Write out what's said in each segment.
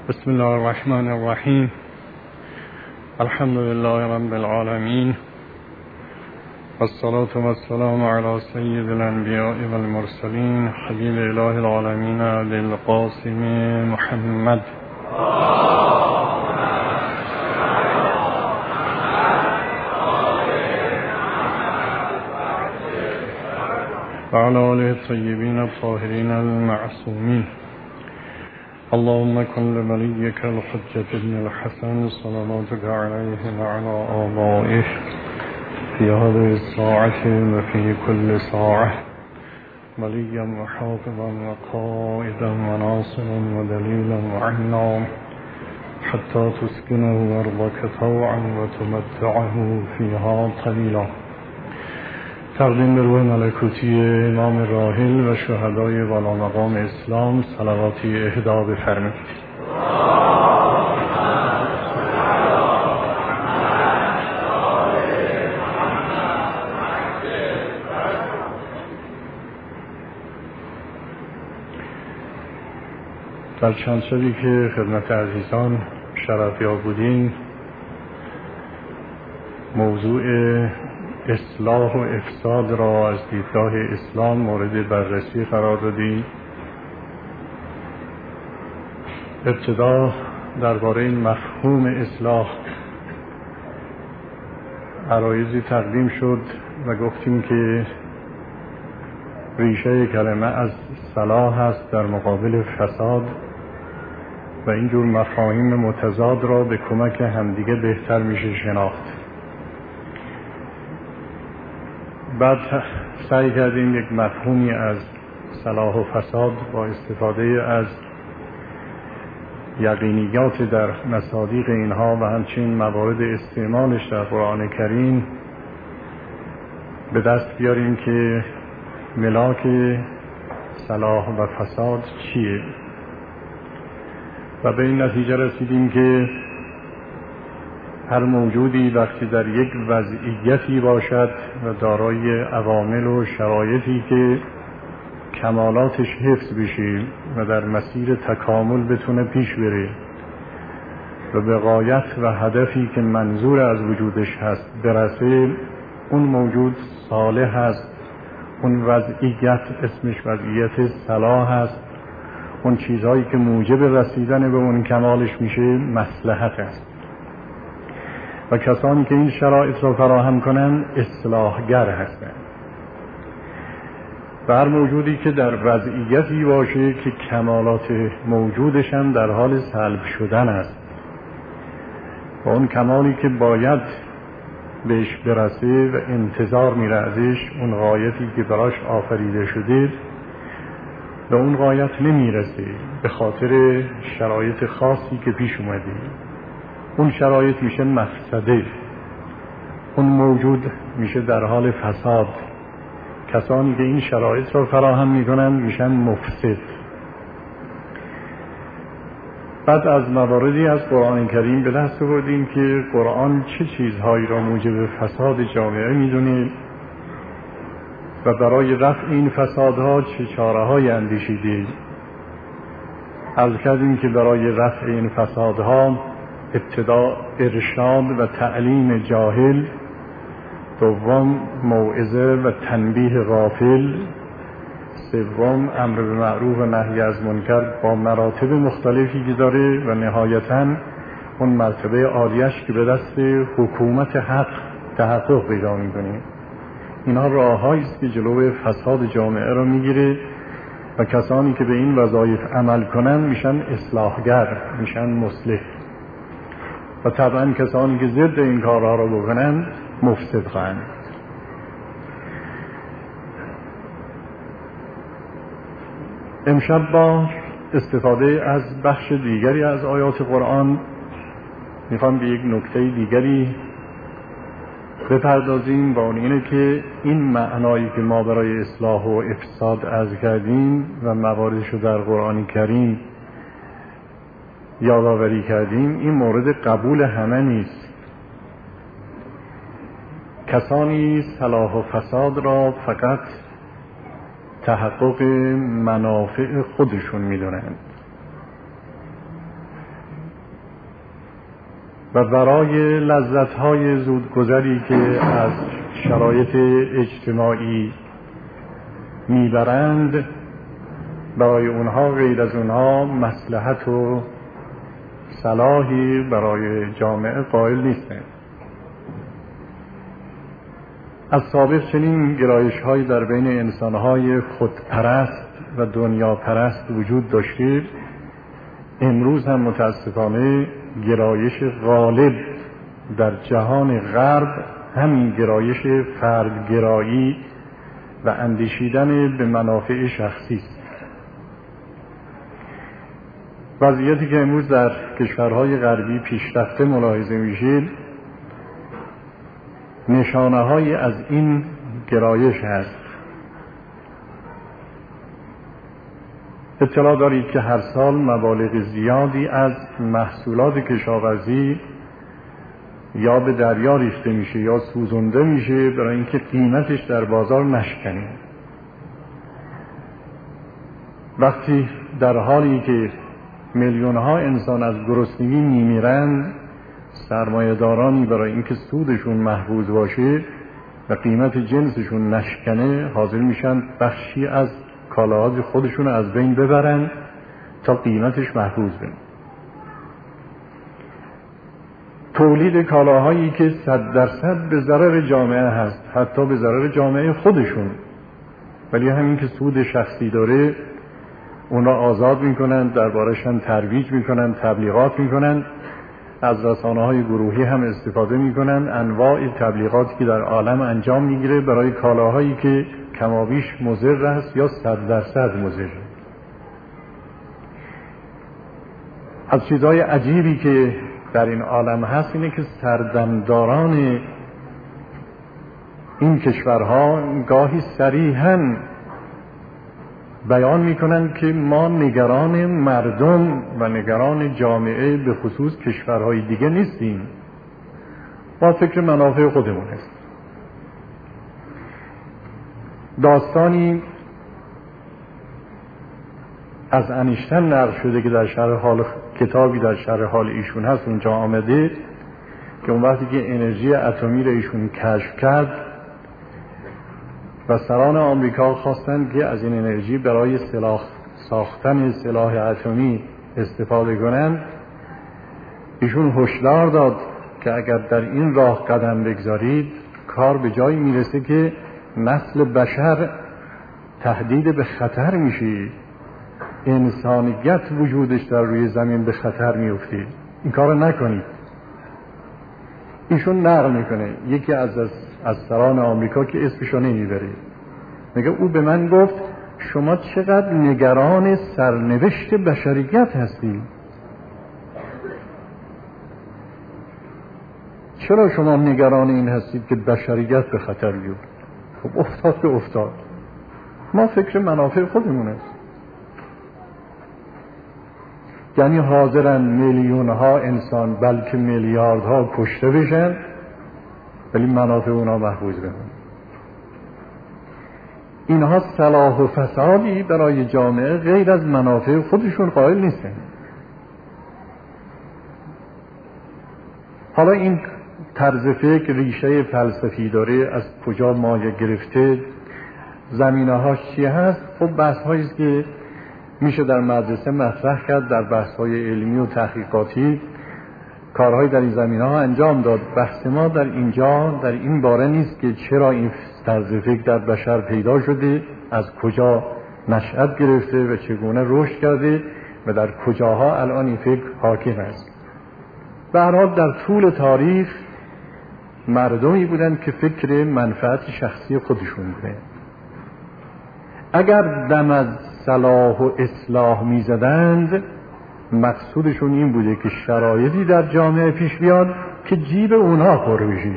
بسم الله الرحمن الرحیم. الحمد لله رب العالمین، والصلاة والسلام على سید الانبیاء والمرسلین، حبیب اله العالمین للقاسم محمد. وعلى آله الطیبین الطاهرین المعصومین. اللهم كن لوليك الحجة بن الحسن صلواتك عليه وعلى آبائه في هذه الساعة وفي كل ساعة وليا وحافظا وقائدا وناصرا ودليلا وعنا حتى تسكنه أرضك طوعا وتمتعه فيها قليلا. تقدیم به روح ملکوتی امام راحل و شهدای والا مقام اسلام صلواتی اهدا بفرمایید. در چند شبی که خدمت عزیزان شرفیاب بودیم، موضوع اصلاح و افساد را از دیدگاه اسلام مورد بررسی قرار دادیم. ابتدا درباره این مفهوم اصلاح عرایضی تقدیم شد و گفتیم که ریشه کلمه از صلاح است در مقابل فساد و اینجور مفاهیم متضاد را به کمک همدیگه بهتر میشه شناخت. بعد سعی کردیم یک مفهومی از صلاح و فساد با استفاده از یقینیات در مصادیق اینها و همچنین موارد استعمالش در قرآن کریم به دست بیاریم که ملاک صلاح و فساد چیه و به این نتیجه رسیدیم که هر موجودی وقتی در یک وضعیتی باشد و دارای عوامل و شرایطی که کمالاتش حفظ بشه و در مسیر تکامل بتونه پیش بره و به غایت و هدفی که منظور از وجودش هست برسه، اون موجود صالح هست. اون وضعیت اسمش وضعیت صلاح هست. اون چیزهایی که موجب رسیدن به اون کمالش میشه مصلحت است. و کسانی که این شرایط را فراهم کنند اصلاحگر هستند. و هر موجودی که در وضعیتی باشه که کمالات موجودش هم در حال سلب شدن است و اون کمالی که باید بهش برسه و انتظار میره ازش، اون غایتی که براش آفریده شده و اون غایت نمیرسه به خاطر شرایط خاصی که پیش اومده، اون شرایط میشه مفسده، اون موجود میشه در حال فساد. کسانی که این شرایط را فراهم میکنن میشن مفسد. بعد از مواردی از قرآن کریم به دست آوردیم که قرآن چه چیزهایی را موجب فساد جامعه میدونه و برای رفع این فسادها چه چاره‌هایی اندیشیده. عرض کردیم که برای رفع این فسادها ابتدا ارشاد و تعلیم جاهل، دوم موعظه و تنبیه غافل، سوم امر به معروف و نهی از منکر با مراتب مختلفی که داره و نهایتاً اون مرتبه عالیش که به دست حکومت حق تحقق پیدا می‌کنه. اینها راه‌هایی است که جلوی فساد جامعه را میگیره و کسانی که به این وظایف عمل کنن میشن اصلاحگر، میشن مصلح. و طبعا کسانی که ضد این کارها را بکنن مفسد خواهند. امشب با استفاده از بخش دیگری از آیات قرآن میخوام به یک نکته دیگری بپردازیم و اون اینه که این معنایی که ما برای اصلاح و افساد عرض کردیم و مواردش رو در قرآن کریم یادآوری کردیم، این مورد قبول همه نیست. کسانی صلاح و فساد را فقط تحقق منافع خودشون میدونند و برای لذت‌های زودگذری که از شرایط اجتماعی میبرند، برای اونها غیر از اونها مصلحت و صلاحی برای جامعه قائل نیستند. از سابق چنین گرایش‌هایی در بین انسان‌های خودپرست و دنیاپرست وجود داشته. امروز هم متاسفانه گرایش غالب در جهان غرب همین گرایش فردگرایی و اندیشیدن به منافع شخصی است. وضعیتی که امروز در کشورهای غربی پیشرفته ملاحظه میشه نشانه‌هایی از این گرایش است. اطلاع دارید که هر سال مبالغ زیادی از محصولات کشاورزی یا به دریا ریخته میشه یا سوزونده میشه برای اینکه قیمتش در بازار نشکنه. وقتی در حالی که میلیون‌ها انسان از گرسنگی میمیرند، سرمایه‌دارانی برای اینکه سودشون محفوظ باشه و قیمت جنسشون نشکنه حاضر میشن بخشی از کالاهای خودشون از بین ببرن تا قیمتش محفوظ بشه. تولید کالاهایی که 100% به ضرر جامعه هست، حتی به ضرر جامعه خودشون، ولی همین که سود شخصی داره اون را آزاد میکنن، دربارش هم ترویج میکنن، تبلیغات میکنن، از رسانه‌های گروهی هم استفاده میکنن، انواع تبلیغاتی که در عالم انجام میگیره برای کالاهایی که کمابیش مضر است یا 100% مضر. از چیزهای عجیبی که در این عالم هست اینه که سردمداران این کشورها گاهی صریحاً بیان میکنن که ما نگران مردم و نگران جامعه به خصوص کشورهای دیگه نیستیم، ما فکر منافع خودمون است. داستانی از انیشتن نقل شده که در شرح حال کتابی در شرح حال ایشون هست اونجا آمده که اون وقتی که انرژی اتمی را ایشون کشف کرد و سران آمریکا خواستند که از این انرژی برای ساختن سلاح اتمی استفاده کنند، ایشون هشدار داد که اگر در این راه قدم بگذارید کار به جایی میرسه که نسل بشر تهدید به خطر میشه، انسانیت وجودش در روی زمین به خطر میفته، این کار نکنید. ایشون نقل میکنه یکی از سران آمریکا که اسمشو نمیبره، میگه او به من گفت شما چقدر نگران سرنوشت بشریت هستید، چرا شما نگران این هستید که بشریت به خطر بیفته؟ خب افتاد که افتاد، ما فکر منافع خودمون است. یعنی حاضرن میلیون‌ها انسان بلکه میلیاردها کشته بشن ولی منافع اونا محفوظ بمونه. اینها صلاح و فسادی برای جامعه غیر از منافع خودشون قائل نیستن. حالا این طرز فکر ریشه فلسفی داره، از کجا مایه گرفته، زمینه‌هاش چی هست؟ خب بحث‌هایی است که میشه در مدرسه مطرح کرد، در بحث‌های علمی و تحقیقاتی کارهای در این زمینه‌ها انجام داد. بحث ما در اینجا در این باره نیست که چرا این طرز فکر در بشر پیدا شده، از کجا نشأت گرفته و چگونه رشد کرده و در کجاها الان این فکر حاکم است. به هر حال در طول تاریخ مردمی بودند که فکر منفعت شخصی خودشون بوده. اگر دم از صلاح و اصلاح می زدند مقصودشون این بوده که شرایطی در جامعه پیش بیاد که جیب اونها پر بشه.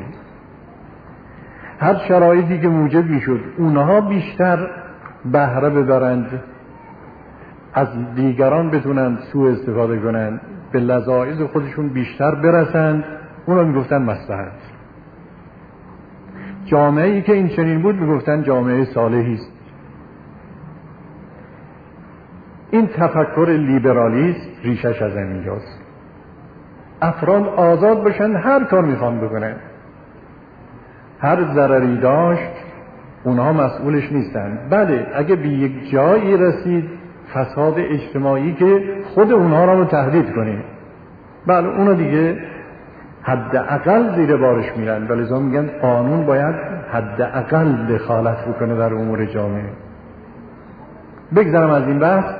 هر شرایطی که موجب می شد اونها بیشتر بهره ببرند، از دیگران بتونند سوء استفاده کنند، به لذایذ خودشون بیشتر برسند، اونا می گفتن مصلحت. جامعه‌ای که این چنین بود می گفتن جامعه صالحی است. این تفکر لیبرالیسم ریشش از اینجاست. افراد آزاد باشن هر کار میخوان بکنن، هر ضرری داشت اونها مسئولش نیستن. بله اگه به یک جایی رسید فساد اجتماعی که خود اونها رو تهدید کنه، بله اونو دیگه حداقل زیر بارش میرن، ولذا میگن قانون باید حداقل دخالت بکنه در امور جامعه. بگذرم از این بحث.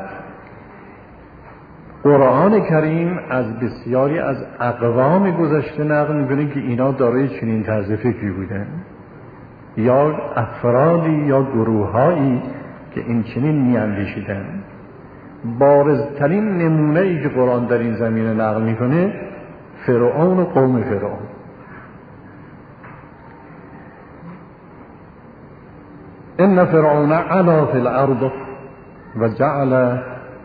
قرآن کریم از بسیاری از اقوام گذشته نقل میکنه که اینا دارای چنین طرز فکری بودن، یا افرادی یا گروههایی که این چنین میاندیشیدن. بارزترین نمونه ای که قرآن در این زمینه نقل میکنه فرعون و قوم فرعون. ان فرعون علا فی الارض و جعل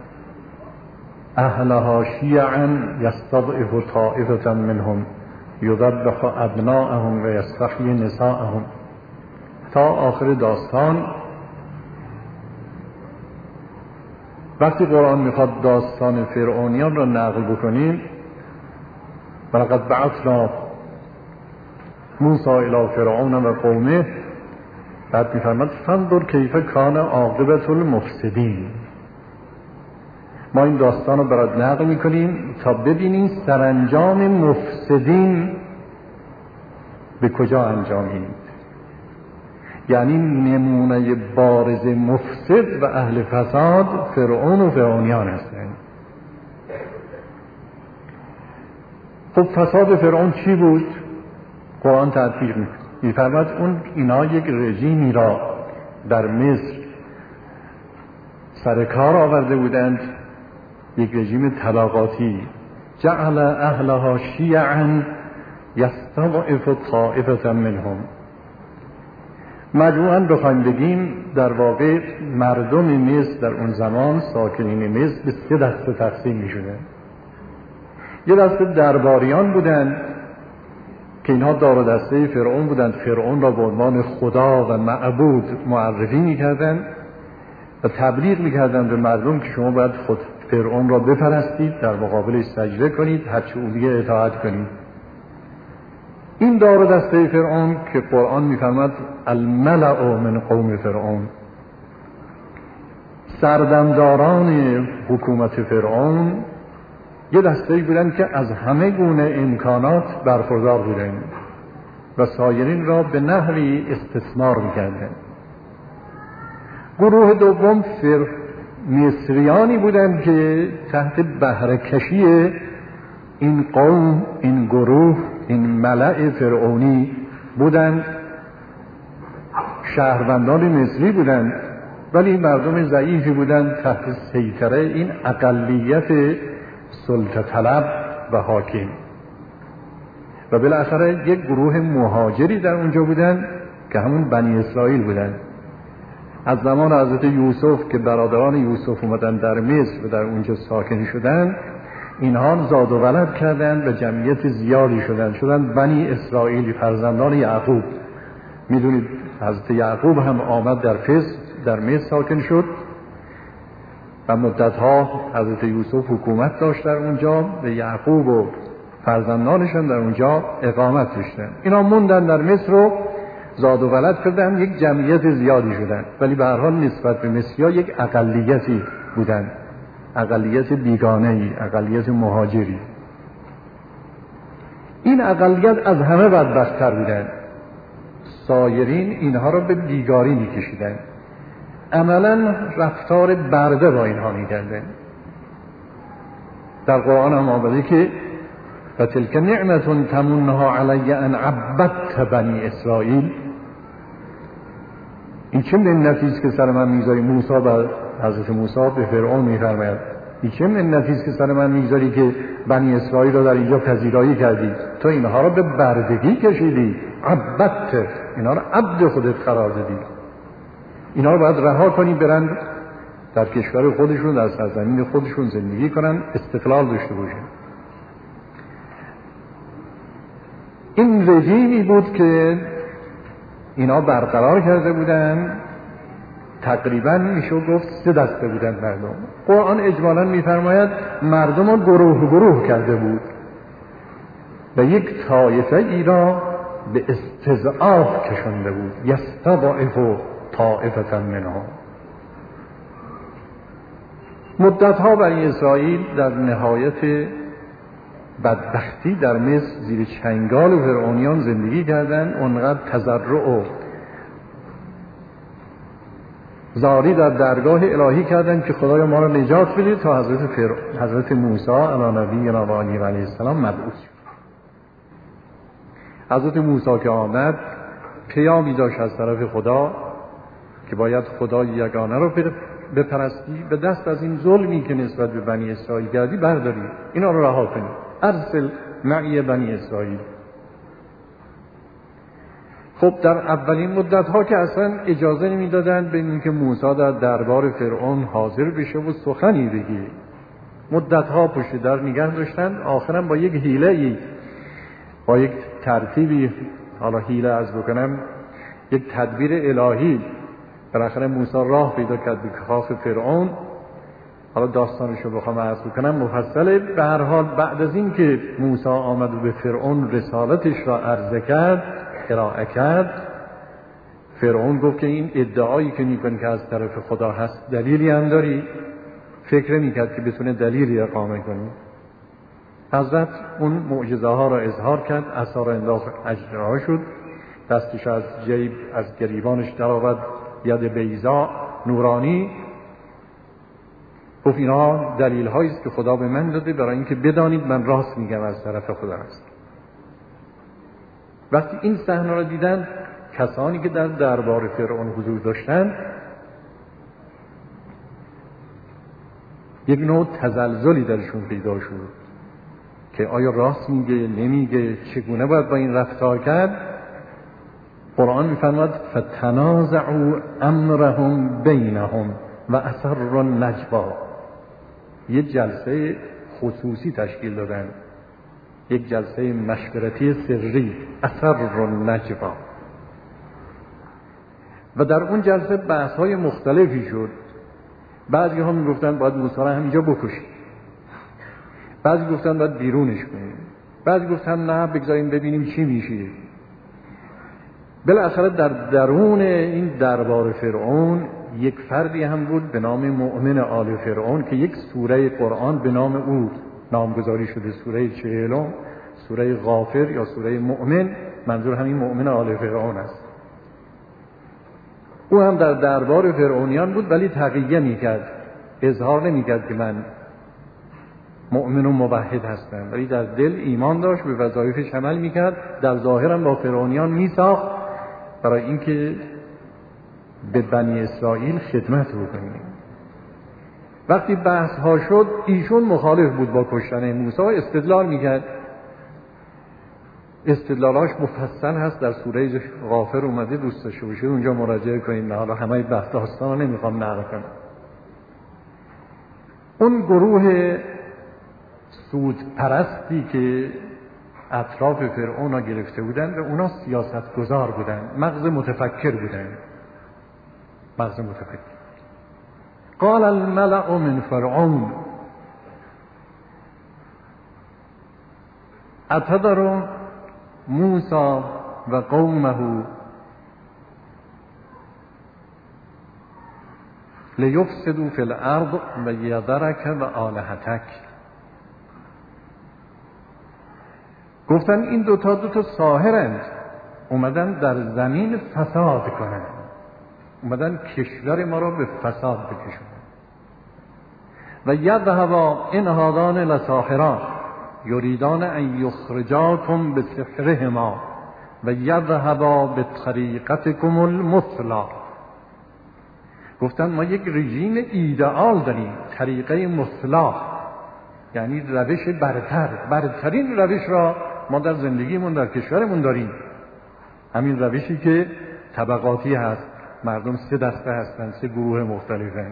اهلها شیعا یستضعف طائفة منهم یذبح ابناءهم و یستحیی نساءهم تا آخر داستان. وقتی قرآن میخواد داستان فرعونیان را نقل بکنیم، ولقد بعثنا موسی الی فرعون و قومه، بعد میفرماد فانظر کیف کان عاقبة المفسدین. ما این داستان رو برات نقل میکنیم تا ببینیم سرانجام مفسدین به کجا انجامید. یعنی نمونه بارز مفسد و اهل فساد فرعون و فرعونیان هستند. خب فساد فرعون چی بود؟ قرآن تطبیق می‌فرماید اینا یک رژیمی را در مصر سر کار آورده بودند، یک رژیم طبقاتی. جعل اهلها شیعا یستضعف طائفة منهم. مجموعاً بخوایم بگیم در واقع مردم مصر در اون زمان، ساکنین مصر، به 3 دسته تقسیم می شدن. یه دسته درباریان بودند که اینها دار و دسته فرعون بودند، فرعون را به عنوان خدا و معبود معرفی می کردن و تبلیغ می کردن به مردم که شما باید خود فرعون را بپرستید، در مقابلش سجده کنید، هرچه او دیگه اطاعت کنید. این دار و دسته فرعون که قرآن می‌فرماد الملأ من قوم فرعون، سردمداران حکومت فرعون، یه دسته‌ای بودن که از همه گونه امکانات برخوردار بودن و سایرین را به نحوی استثمار می‌کردند. گروه دوم مصریانی بودند که تحت بهره‌کشی این قوم، این گروه، این ملأ فرعونی بودند. شهروندان مصری بودند ولی مردم ضعیفی بودند تحت سیطره این اقلیت سلطه طلب و حاکم. و بالاخره یک گروه مهاجری در اونجا بودند که همون بنی اسرائیل بودند. از زمان حضرت یوسف که برادران یوسف اومدن در مصر و در اونجا ساکن شدند، اینها زاد و ولد کردند و جمعیت زیادی شدند بنی اسرائیل، فرزندان یعقوب. میدونید حضرت یعقوب هم آمد در مصر ساکن شد و مدتها حضرت یوسف حکومت داشت در اونجا و یعقوب و فرزندانشان در اونجا اقامت داشتند. اینا موندن در مصر و زاد و ولد کردند، یک جمعیت زیادی شدند، ولی به هر حال نسبت به مصری‌ها یک اقلیتی بودند، اقلیت بیگانه‌ای، اقلیت مهاجری. این اقلیت از همه بدبخت‌تر بودند. سایرین اینها را به بیگاری می‌کشیدند، عملاً رفتار برده با اینها می‌کردند. در قرآن هم آمده که و تلک نعمت تمنها علی ان عبدت بنی اسرائیل. این چه منتی است که سر من میذاری؟ موسی به حضرت موسی به فرعون میفرماید این چه منتی است که سر من میذاری که بنی اسرائیل را در اینجا پذیرایی کردی؟ تو اینها را به بردگی کشیدی، عبدت، اینها را عبد خودت قرار دادی. اینها را باید رها کنی برن در کشور خودشون، در سرزمین خودشون زندگی کنن، استقلال داشته باشن. این رژیمی بود که اینا برقرار کرده بودن. تقریبا میشه گفت 3 دسته بودن مردم. قرآن اجمالاً میفرماید مردم رو گروه گروه کرده بود. و یک طایفه ای را به استضعاف کشنده بود. یستضعف طائفة منهم. مدتها بنی اسرائیل در نهایت بدبختی در مصر زیر چنگال فرعونیان زندگی کردند. اونقدر تضرع و زاری در درگاه الهی کردند که خدایا ما را نجات بده، تا حضرت موسی علی نبینا و علیه السلام مبعوث شد. حضرت موسی که آمد پیامی داشت از طرف خدا که باید خدای یگانه را بپرستی، به دست از این ظلمی که نسبت به بنی اسرائیل کردی برداری، اینا رو رها کنی، ارسل معی بنی اسرائیل. خب در اولین مدت ها که اصلا اجازه نمیدادن به اینکه موسی در دربار فرعون حاضر بشه و سخنی بگه، مدت ها پشت در نگه داشتن. آخرا با یک حیله‌ای، با یک ترتیبی، حالا حیله از بکنم، یک تدبیر الهی، بالاخره موسی راه پیدا کرد به کاخ فرعون. حالا داستانش رو بخوام عرض بکنم مفصله. به هر حال بعد از این که موسی آمد و به فرعون رسالتش را عرضه کرد، ارائه کرد، فرعون گفت که این ادعایی که میکنی که از طرف خدا هست دلیلی هم داری؟ فکر میکرد که بتونه دلیلی اقامه کنی. حضرت اون معجزه ها را اظهار کرد، عصا را انداخت، اجرا شد، دستش از جیب از گریبانش درآورد، ید بیضا نورانی، گفت اینا دلیل هایی است که خدا به من داده برای اینکه بدانید من راست میگم، از طرف خدا است. وقتی این صحنه را دیدن کسانی که در دربار فرعون حضور داشتند، یک نوع تزلزلی درشون پیدا شد که آیا راست میگه نمیگه، چگونه باید با این رفتار کرد. قرآن میفرماد فتنازعوا امرهم بینهم و اسروا النجوا. یه جلسه خصوصی تشکیل دادن، یک جلسه مشورتی سری، اسروا النجوا. و در اون جلسه بحث های مختلفی شد. بعضی ها میگفتن باید موسی را همینجا بکشیم، بعضی گفتن باید بیرونش کنیم، بعضی گفتن نه بگذاریم ببینیم چی میشه. بالاخره در درون این دربار فرعون یک فردی هم بود به نام مؤمن آل فرعون که یک سوره قرآن به نام او نامگذاری شده، سوره 40، سوره غافر یا سوره مؤمن. منظور همین مؤمن آل فرعون است. او هم در دربار فرعونیان بود ولی تقیه میکرد، اظهار نمیکرد که من مؤمن و موحد هستم، ولی در دل ایمان داشت، به وظایفش عمل میکرد، در ظاهرم با فرعونیان میساخت برای اینکه به بنی اسرائیل خدمت بکنیم. وقتی بحث ها شد ایشون مخالف بود با کشتن موسی، استدلال میکرد. استدلالاش مفصل هست، در سوره غافر اومده، دوست داشته باشید اونجا مراجعه کنید. حالا همه بحث داستانا نمیخوام نقل کنم. اون گروه سود پرستی که اطراف فرعون ها گرفته بودن و اونا سیاست گذار بودن، مغز متفکر بودن، مغز متفکر. قال الملأ من فرعون اتذر موسی و قومه لیفسدوا فی الارض و یذرک و آلهتک. گفتن این دوتا ساحرند، اومدن در زمین فساد کنن، اومدن کشور ما را به فساد بکشونن. و یذهبا ان هذان لساحران یریدان ان یخرجاکم بسحرهما و یذهبا بطریقتکم المثلی. گفتن ما یک رژیم ایدئال داریم، طریقه مثلا، یعنی روش برترین روش را ما در زندگیمون در کشورمون داریم. همین روشی که طبقاتی هست، مردم 3 دسته هستن، 3 گروه مختلفن.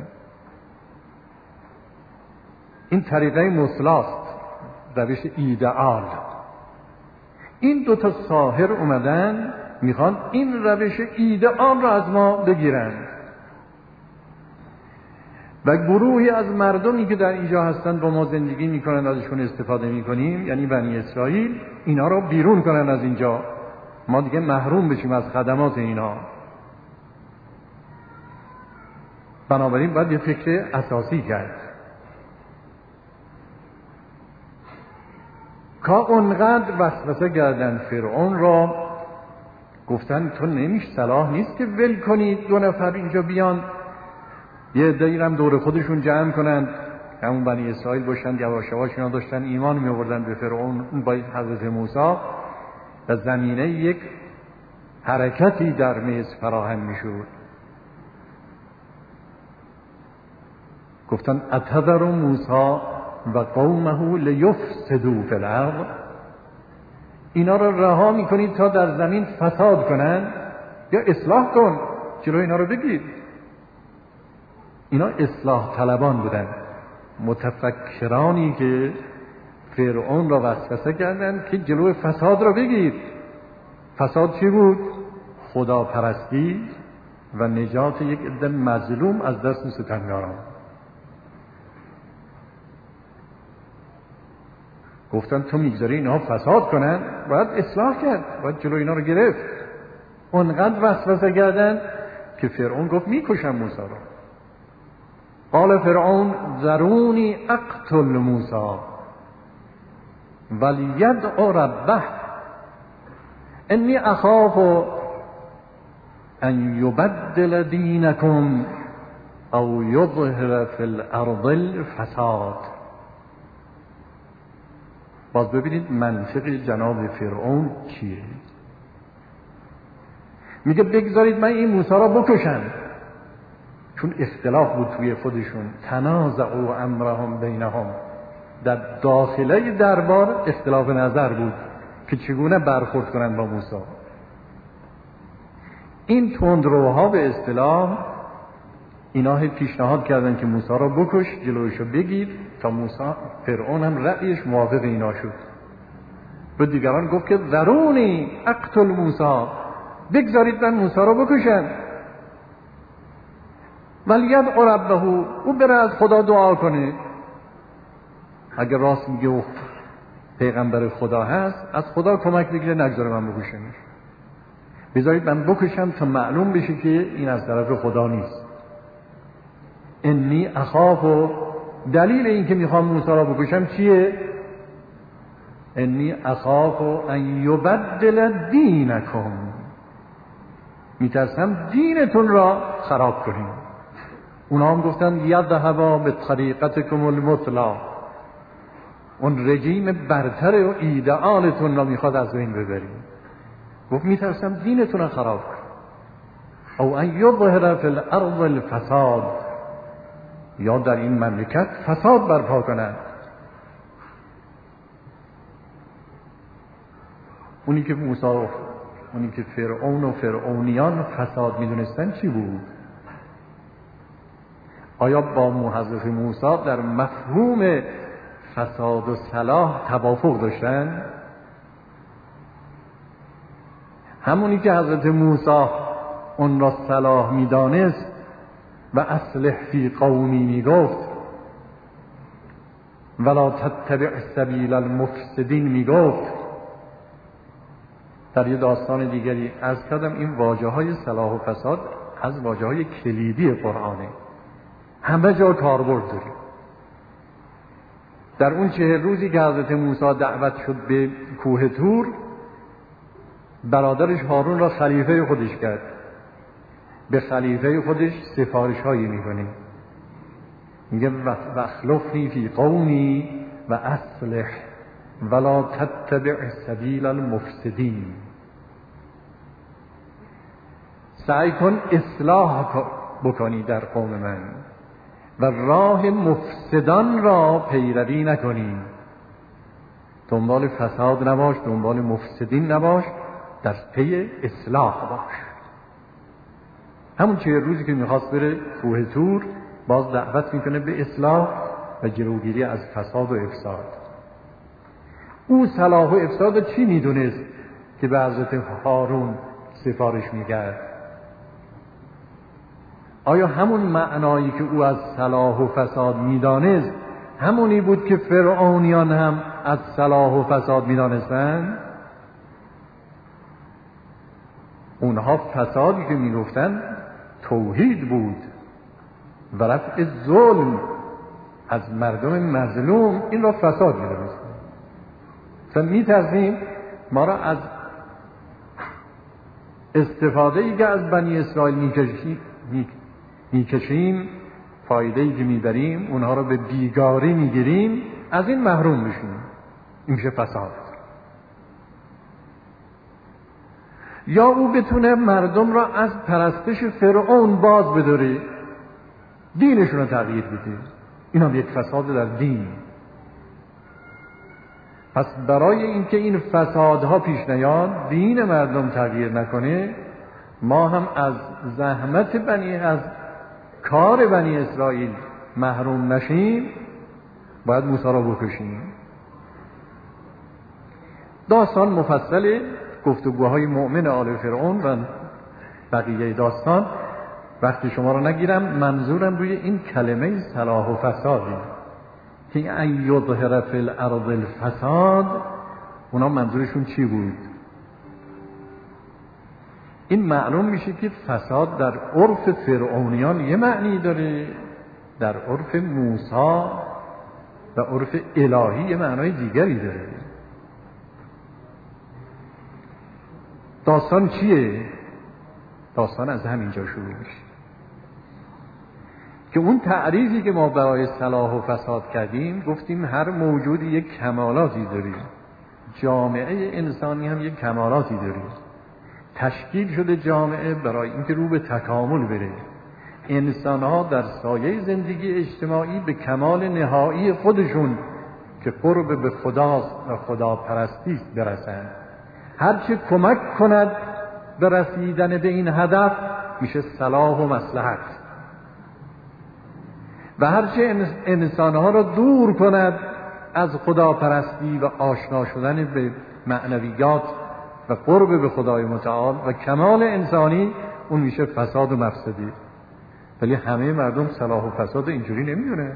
این طریقه مثلاست، روش ایدئال. این 2 ساحر اومدن میخوان این روش ایدئال را از ما بگیرن. و گروهی از مردمی که در اینجا هستند با ما زندگی میکنن ازشون استفاده میکنیم، یعنی بنی اسرائیل، اینا رو بیرون کنن از اینجا، ما دیگه محروم بشیم از خدمات اینا. بنابراین باید یه فکر اساسی کرد. که اونقدر وسوسه کردن فرعون را، گفتن تو نمیشه، صلاح نیست که ول کنید 2 نفر اینجا بیان یه عده‌ای هم دور خودشون جمع کنند، همون بنی اسرائیل باشن. یواش یواش اینا داشتن ایمان می‌آوردن به فرعون با حضرت موسی و زمینه یک حرکتی در مصر فراهم میشد. گفتن اتذر موسی و قومه لیفسدوا فی الارض، اینا رو رها میکنید تا در زمین فساد کنن، یا اصلاح کن، جلو اینا رو بگیر. اینا اصلاح طلبان بودن، متفکرانی که فرعون را وسوسه کردن که جلو فساد را بگیر. فساد چی بود؟ خداپرستی و نجات یک عده مظلوم از دست ستمگاران. گفتن تو میگذاری اینها فساد کنن، باید اصلاح کرد، باید جلو اینا رو گرفت. اونقدر وسوسه کردن که فرعون گفت میکشم موسی رو. قال فرعون ذرونی اقتل موسی ولیدع ربه انی اخاف ان یبدل دینکم او یظهر فی الارض الفساد. باز ببینید منطق جناب فرعون چیه. میگه بگذارید من این موسی را بکشم، چون اختلاف بود توی خودشون، تنازعوا امرهم بینهم، در داخله دربار اختلاف نظر بود که چگونه برخورد کنند با موسی. این تندروها به اصطلاح اینا پیشنهاد کردن که موسی را بکش، جلویشو بگیر، تا موسی فرعون هم رأیش موافق اینا شد. به دیگران گفت که ذرونی اقتل موسی، بگذارید من موسی را بکشم. ولیدع ربه، او بره از خدا دعا کنه، اگر راست میگه و پیغمبر خدا هست از خدا کمک بگیره، نگذاره من بکشمش. بذارید من بکشم تا معلوم بشه که این از طرف خدا نیست. انی اخاف، و دلیل این که میخوام موسی را بکشم چیه؟ انی اخاف ان یبدل دینکم، میترسم دینتون را خراب کنیم. اونا هم گفتن یذهبا به طریقتکم المثلا، اون رژیم برتر و ایدئالتون را میخواد از بین ببریم. گفت میترسم دینتون را خراب کنیم. او ان یظهر فی الارض الفساد، یا در این مملکت فساد برپا کنند. اونی که فرعون و فرعونیان فساد میدونستن چی بود؟ آیا با حضرت موسی در مفهوم فساد و صلاح توافق داشتن؟ همونی که حضرت موسی اون را صلاح میدانست و اصلح فی قومی میگفت، ولا تتبع سبیل المفسدین میگفت. در یه داستان دیگری عرض کردم این واژه های صلاح و فساد از واژه های کلیدی قرآنه، همه جا کاربرد داره. در اون 40 روزی که حضرت موسی دعوت شد به کوه طور، برادرش هارون را خلیفه خودش کرد. به خلیفه خودش سفارش هایی میکنه، میگه واخلفنی فی قومی و اصلح ولا تتبع سبیل المفسدین. سعی کن اصلاح بکنی در قوم من و راه مفسدان را پیروی نکنی. دنبال فساد نباش، دنبال مفسدین نباش، در پی اصلاح باش. همون 40 روزی که میخواست بره کوه طور، باز دعوت میکنه به اصلاح و جلوگیری از فساد و افساد. او صلاح و افساد چی میدونست که به حضرت هارون سفارش میکرد؟ آیا همون معنایی که او از صلاح و فساد میدانست همونی بود که فرعونیان هم از صلاح و فساد میدانستند؟ اونها فسادی که میگفتن توحید بود و رفع ظلم از مردم مظلوم، این را فساد میدانستند. و میترسیم ما را از استفاده‌ای که از بنی اسرائیل میکشیم، فایده‌ای که میبریم، اونها را به بیگاری میگیریم، از این محروم بشیم. این میشه فساد. یا او بتونه مردم را از پرستش فرعون باز بداره، دینشون رو تغییر بده. این هم یک فساد در دین. پس برای اینکه این فسادها پیش نیاد، دین مردم تغییر نکنه، ما هم از زحمت از کار بنی اسرائیل محروم نشیم، باید موسی را بکشیم. داستان مفصل گفتگوهای مؤمن آل فرعون و بقیه داستان وقتی شما را نگیرم، منظورم روی این کلمه صلاح و فسادی که ان یظهر فی الارض الفساد، اونا منظورشون چی بود؟ این معلوم میشه که فساد در عرف فرعونیان یه معنی داره، در عرف موسی و عرف الهی یه معنای دیگری داره. داستان چیه؟ داستان از همینجا شروع میشه که اون تعریفی که ما برای صلاح و فساد کردیم، گفتیم هر موجودی یک کمالاتی داره، جامعه انسانی هم یک کمالاتی داره. تشکیل شده جامعه برای اینکه رو به تکامل بره. انسان‌ها در سایه زندگی اجتماعی به کمال نهایی خودشون که قرب به خداست و خداپرستی برسند. هرچه کمک کند به رسیدن به این هدف میشه صلاح و مصلحت، و هرچه انسانها را دور کند از خداپرستی و آشنا شدن به معنویات و قرب به خدای متعال و کمال انسانی، اون میشه فساد و مفسدی. ولی همه مردم صلاح و فساد اینجوری نمیدونه.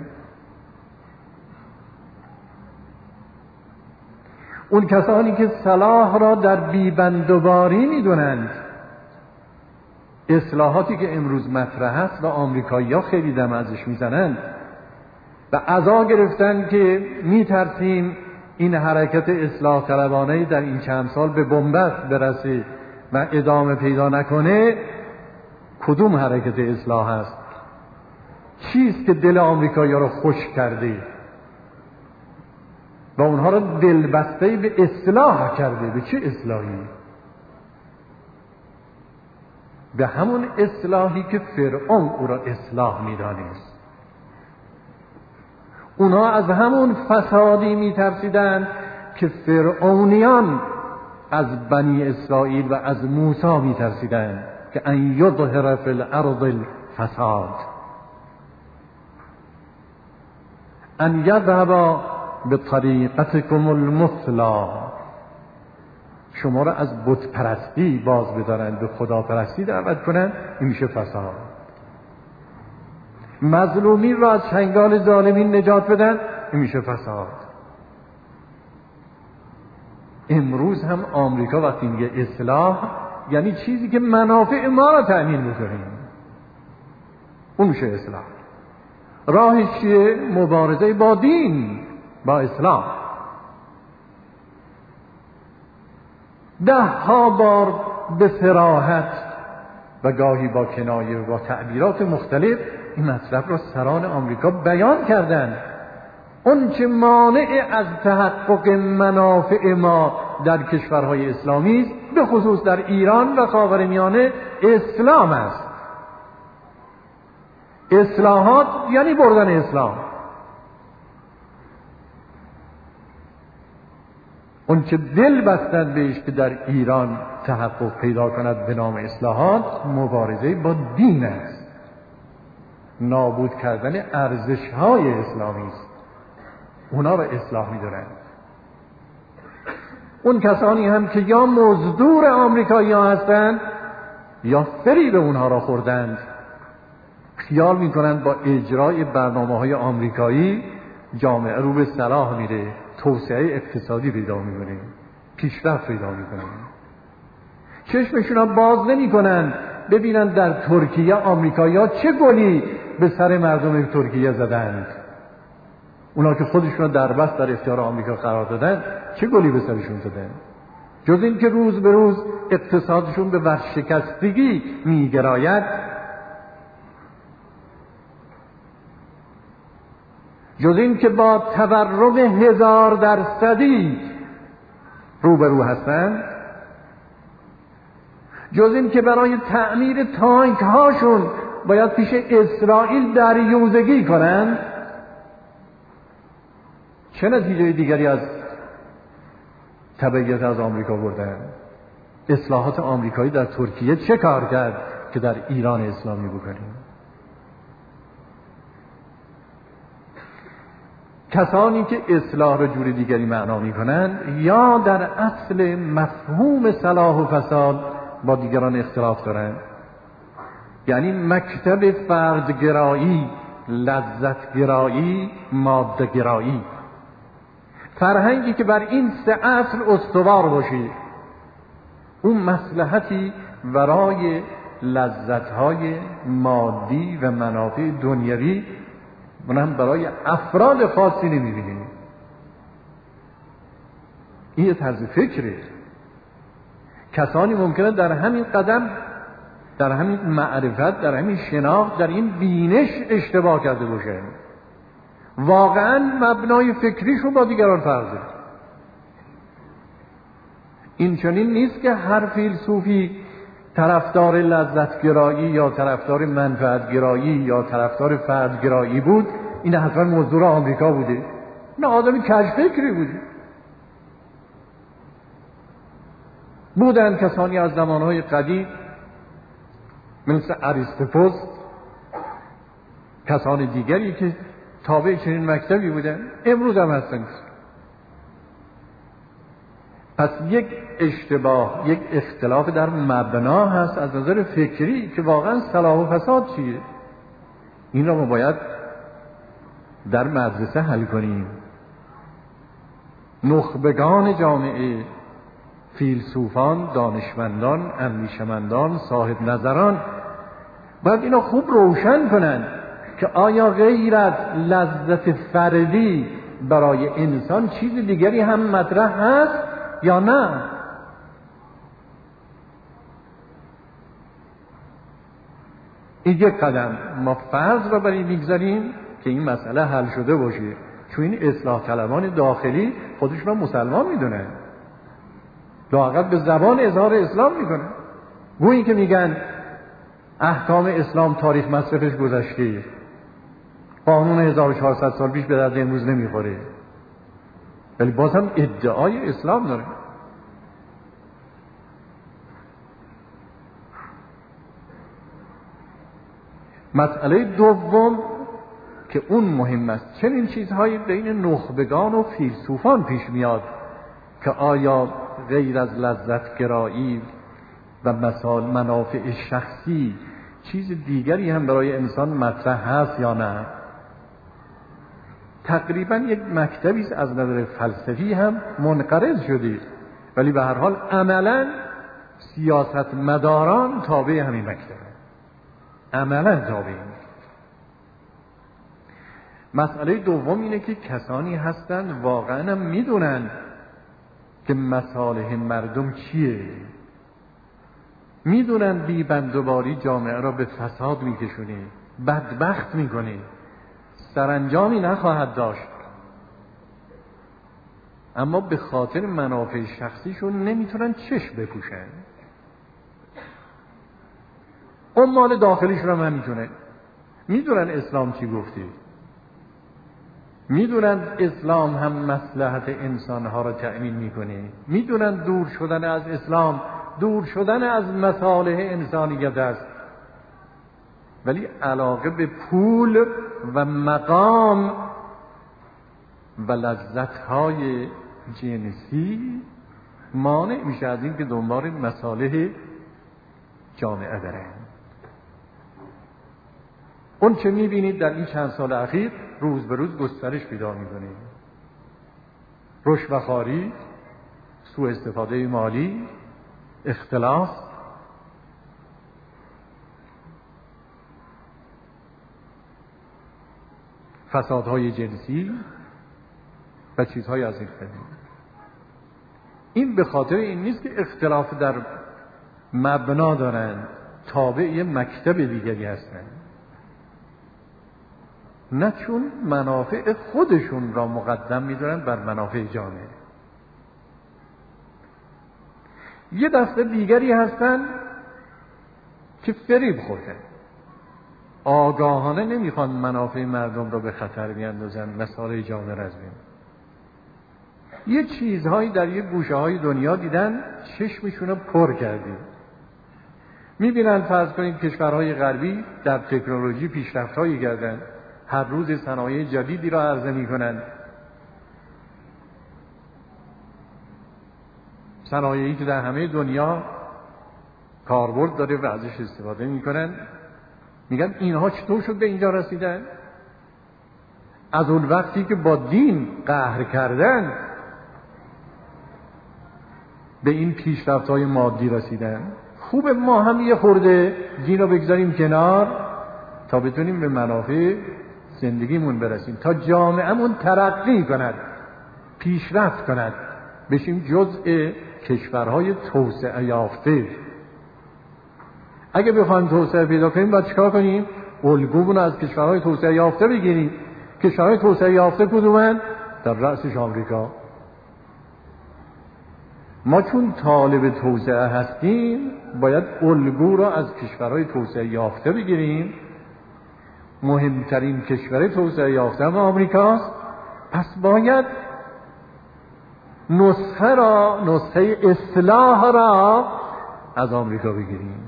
اون کسانی که صلاح را در بیبندوباری میدونند، اصلاحاتی که امروز مطرح است و آمریکایی‌ها خیلی دم ازش میزنند و عزا گرفتن که میترسیم این حرکت اصلاح طلبانه در این چند سال به بنبست برسه و ادامه پیدا نکنه، کدوم حرکت اصلاح است؟ چیست که دل آمریکایی‌ها را خوش کرده و اونها را دلبسته به اصلاح کرده؟ به چه اصلاحی؟ به همون اصلاحی که فرعون او را اصلاح می‌دانست. اونها از همون فسادی می‌ترسیدند که فرعونیان از بنی اسرائیل و از موسی می‌ترسیدند که ان یظهر فی الارض الفساد، ان یذهب بطریقتکم المثلی، شما را از بت پرستی باز بدارند به خدا پرستی دعوت کنند. این میشه فساد. مظلومین را از چنگال ظالمین نجات بدن، این میشه فساد. امروز هم آمریکا وقتی میگه اصلاح، یعنی چیزی که منافع ما را تأمین میکنیم، اون میشه اصلاح. راهش چیه؟ مبارزه با دین، با اسلام. 10 بار به صراحت و گاهی با کنایه و با تعبیرات مختلف این مطلب را سران آمریکا بیان کردند. اون چه مانع از تحقق منافع ما در کشورهای اسلامی است، به خصوص در ایران و خاورمیانه، اسلام است. اصلاحات یعنی بردن اسلام. اون چه دل بستند بهش که در ایران تحقق پیدا کند به نام اصلاحات، مبارزه با دین است، نابود کردن ارزش‌های اسلامی است. اونا را اصلاح می‌دونند. اون کسانی هم که یا مزدور آمریکایی‌ها هستند یا فریب اونها را خوردند خیال میکنن با اجرای برنامه‌های آمریکایی جامعه رو به صلاح میره، توسعه اقتصادی پیدا میکنه، پیشرفت پیدا میکنه. چشمشون باز نمیکنن ببینن در ترکیه آمریکایی‌ها چه گلی به سر مردم ترکیه زدند. اونا که خودشون در بست در اختیار آمریکا قرار دادن چه گلی به سرشون زدن؟ جز این که روز به روز اقتصادشون به ورشکستگی میگراید، جز این که با تورم 1000% روبرو هستند، جز این که برای تعمیر تانک هاشون باید پیش اسرائیل دریوزگی کنند، چه نتیجه دیگری از تبعیت از آمریکا بردن؟ اصلاحات آمریکایی در ترکیه چه کار کرد که در ایران اسلامی بکنیم؟ کسانی که اصلاح را جور دیگری معنا می‌کنند یا در اصل مفهوم صلاح و فساد با دیگران اختلاف دارند. یعنی مکتب فردگرایی، لذتگرایی، ماده‌گرایی، فرهنگی که بر این 3 اصل استوار باشه، اون مصلحتی برای لذت‌های مادی و منافع دنیوی اونم برای افراد خاصی نمی‌بینیم. این یه طرز فکره. کسانی ممکنه در همین قدم، در همین معرفت، در همین شناخت، در این بینش اشتباه کرده باشه. واقعا مبنای فکریشون با دیگران فرق داره. این چنین نیست که هر فیلسوفی طرفدار لذتگرایی یا طرفدار منفعتگرایی یا طرفدار فردگرایی بود این حتما مزدور آمریکا بوده. نه، آدمی کژفکری بوده. بودن کسانی از زمانهای قدیم مثل اریستوپوس، کسان دیگری که تابع چنین مکتبی بودن، امروز هم هستن. پس یک اشتباه، یک اختلاف در مبنا هست از نظر فکری که واقعا صلاح و فساد چیه. این را ما باید در مدرسه حل کنیم. نخبگان جامعه، فیلسوفان، دانشمندان، اندیشمندان، صاحب نظران باید اینا خوب روشن کنن که آیا غیر از لذت فردی برای انسان چیز دیگری هم مطرح هست یا نه. این یک قدم ما فرض را بر این میگذاریم که این مسئله حل شده باشه، چون این اصلاح طلبان داخلی خودشون را مسلمان میدونن، لااقل به زبان اظهار اسلام میکنن، گویی که میگن احکام اسلام تاریخ مصرفش گذشته، قانون 1400 سال پیش به درد امروز نمیخوره، ولی باز هم ادعای اسلام داره. مسئله دوم که اون مهم است، چنین چیزهایی بین نخبگان و فیلسوفان پیش میاد که آیا غیر از لذتگرایی و منافع شخصی چیز دیگری هم برای انسان مطرح هست یا نه. تقریبا یک مکتبی است از نظر فلسفی هم منقرض شده، ولی به هر حال عملا سیاست مداران تابع همین مکتبه، عملا تابع. مسئله دوم اینه که کسانی هستند واقعا هم میدونن که مصالح مردم چیه، میدونن بی بندوباری جامعه را به فساد میکشونه، بدبخت میکنه، سرانجامی نخواهد داشت، اما به خاطر منافع شخصیشون نمیتونن چشم بپوشن. اون مال داخلیشون هم میتونه، میدونن اسلام چی گفته، میدونن اسلام هم مصلحت انسانها را تأمین میکنه، میدونن دور شدن از اسلام دور شدن از مصالح انسانیت است، ولی علاقه به پول و مقام و لذت‌های جنسی مانع میشه از این که دنبال مصالح جامعه برن. اون چه میبینید در این چند سال اخیر روز به روز گسترش پیدا میکنه. رشوه‌خواری، سوء استفاده مالی، اختلاس، فسادهای جنسی و چیزهای از این قبیل. این به خاطر این نیست که اختلاف در مبنا دارند، تابع یه مکتب دیگری هستند، نه چون منافع خودشون را مقدم می‌دارند بر منافع جامعه. یه دسته دیگری هستند که فریب خوردن، آگاهانه نمیخوان منافع مردم را به خطر بیندازن، مصالح جامعه را از بین. یه چیزهایی در یه گوشه‌های دنیا دیدن، چشمشون رو پر کردی. میبینن فرض کنید کشورهای غربی در تکنولوژی پیشرفت‌هایی کردن، هر روز صنایع جدیدی را عرضه میکنن، صنایعی که در همه دنیا کاربرد داره و ازش استفاده میکنن. میگن اینها چطور شد به اینجا رسیدن؟ از اون وقتی که با دین قهر کردن به این پیشرفت‌های مادی رسیدن. خوب ما هم یه خورده دین رو بگذاریم کنار تا بتونیم به منافع زندگیمون برسیم، تا جامعهمون ترقی کند، پیشرفت کند، بشیم جزء کشورهای توسعه یافته. اگه بخوایم توسعه پیدا کنیم باید چیکار کنیم؟ الگومون از کشورهای توسعه یافته بگیریم. کشورهای توسعه یافته کدومن؟ در رأسش آمریکا. ما چون طالب توسعه هستیم باید الگو را از کشورهای توسعه یافته بگیریم. مهمترین کشور توسعه یافته هم آمریکاست، پس باید نسخه اصلاح را از آمریکا بگیریم.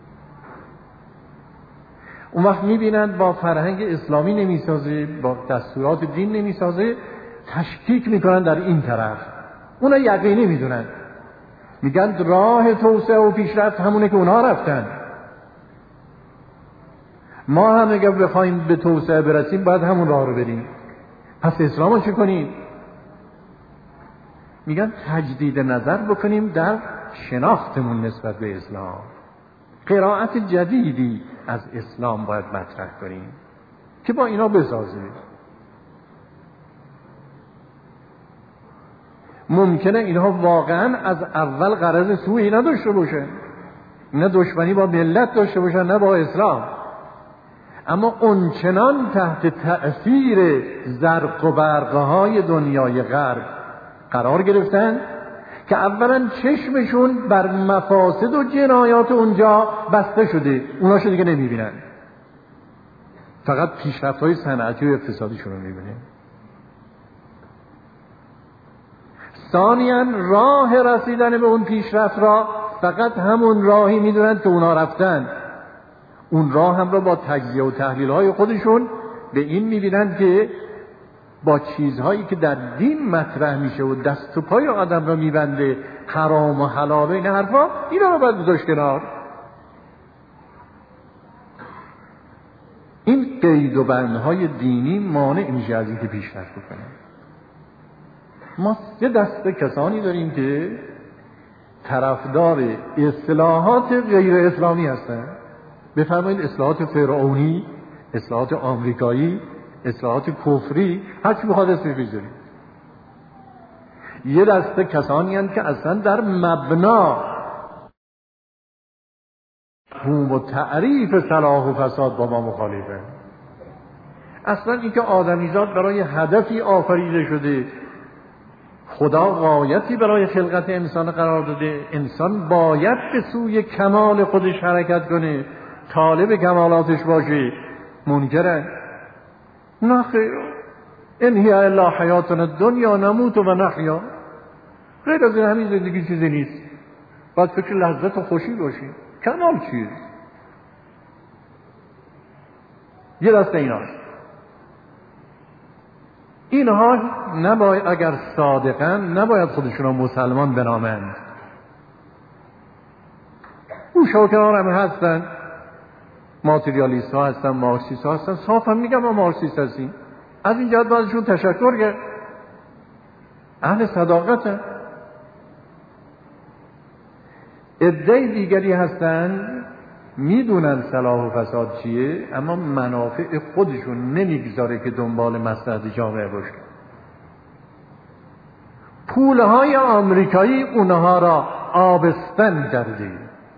اون وقت میبینند با فرهنگ اسلامی نمیسازه، با دستورات دین نمیسازه، تشکیک میکنن در این طرف. اونا یقینی میدونن، میگن راه توسعه و پیشرفت همونه که اونا رفتن. ما هم اگر بخوایم به توسعه برسیم باید همون راه رو بریم. پس اسلام رو چه کنیم؟ میگن تجدید نظر بکنیم در شناختمون نسبت به اسلام. قرائت جدیدی از اسلام باید مطرح کنیم که با اینا بسازیم. ممکنه اینها واقعا از اول غرض سوئی نداشته باشن، نه دشمنی با ملت داشته باشن نه با اسلام، اما اونچنان تحت تأثیر زرق و برقهای دنیای غرب قرار گرفتن که اولا چشمشون بر مفاسد و جنایات اونجا بسته شده، اوناشو دیگه نمیبینن، فقط پیشرفت‌های صنعتی و اقتصادیشون رو میبینن. ثانیاً راه رسیدن به اون پیشرفت را فقط همون راهی میدونن که اونا رفتن. اون راه هم را با تجزیه و تحلیل‌های خودشون به این میبینن که با چیزهایی که در دین مطرح میشه و دست و پای آدم را میبنده، حرام و حلال، این حرفا، اینا رو باید گذاشت کنار. این قید و بندهای دینی مانع میشه از اینکه پیشرفت کنه. ما یه دسته کسانی داریم که طرفدار اصلاحات غیر اسلامی هستن. بفرمایید اصلاحات فرعونی، اصلاحات آمریکایی، اصلاحات کفری، هر چی بخواد اسمش بذارید. یه دسته کسانی هستند که اصلا در مبنا مفهوم و تعریف صلاح و فساد با ما مخالفه. اصلا اینکه آدمیزاد برای هدفی آفریده شده، خدا غایتی برای خلقت انسان قرار داده، انسان باید به سوی کمال خودش حرکت کنه، طالب کمالاتش باشه، منکرن. نه خیر، ان هی الا حیاتنا الدنیا نموت و نحیا. غیر از این همین زندگی چیزی نیست. باید فکر لذت و خوشی باشی. کمال چیه؟ یه دسته اینها نباید، اگر صادقن نباید خودشون رو مسلمان بنامند. او شوکنار هم هستن، ماتریالیست ها هستن، مارکسیست ها هستن، صاف هم میگم ما مارکسیست هستیم. از این جهت بازشون تشکر کرد، اهل صداقت هست. عده دیگری هستن میدونن صلاح و فساد چیه، اما منافع خودشون نمیگذاره که دنبال مصلحت جامعه باشه. پولهای آمریکایی اونها را آبستن کرده.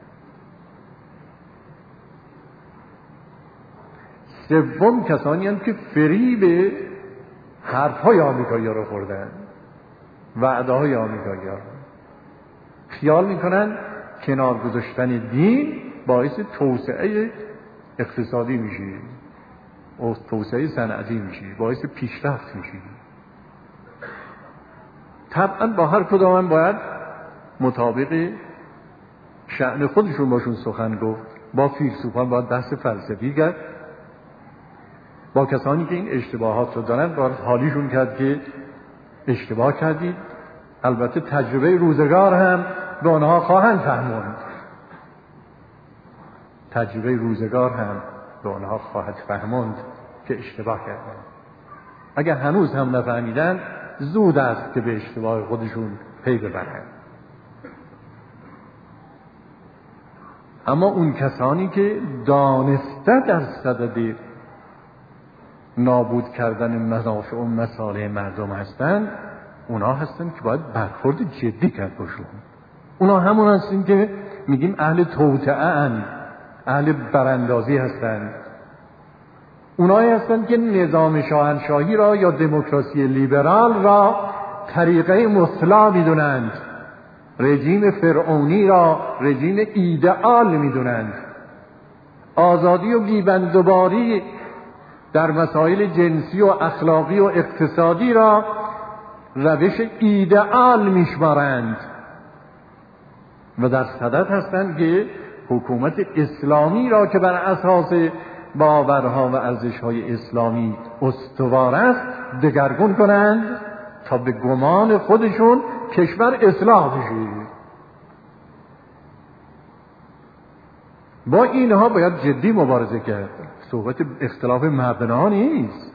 سوم کسانی هستند که فریب حرفهای آمریکایی را خوردن، وعده های آمریکایی را خیال میکنن کنار گذاشتن دین باعث توسعه اقتصادی میشه، توسعه صنعتی میشه، باعث پیشرفت میشه. طبعا با هر کدام باید مطابق شأن خودشون باشون سخن گفت. با فیلسوفان باید بحث فلسفی کرد، با کسانی که این اشتباهات رو دارن باید حالیشون کرد که اشتباه کردید. البته تجربه روزگار هم به آنها خواهند فهموند، تجربه روزگار هم به آنها خواهد فهموند که اشتباه کردن. اگر هنوز هم نفهمیدن زود است که به اشتباه خودشون پی ببرند. اما اون کسانی که دانسته در صدد نابود کردن منافع و مصالح مردم هستند، اونا هستن که باید برخورد جدی کرد باشون. اونا همون هستن که میگیم اهل توطئه اند، اهل براندازی هستند. اونایی هستند که نظام شاهنشاهی را یا دموکراسی لیبرال را طریقه مصلح میدونند، رژیم فرعونی را رژیم ایدئال میدونند، آزادی و بیبندوباری در مسائل جنسی و اخلاقی و اقتصادی را روش ایدئال میشمارند و در صدد هستند که حکومت اسلامی را که بر اساس باورها و ارزش‌های اسلامی استوار است دگرگون کنند تا به گمان خودشون کشور اصلاح بشه. با اینها باید جدی مبارزه کرد. صحبت اختلاف مبنا نیست.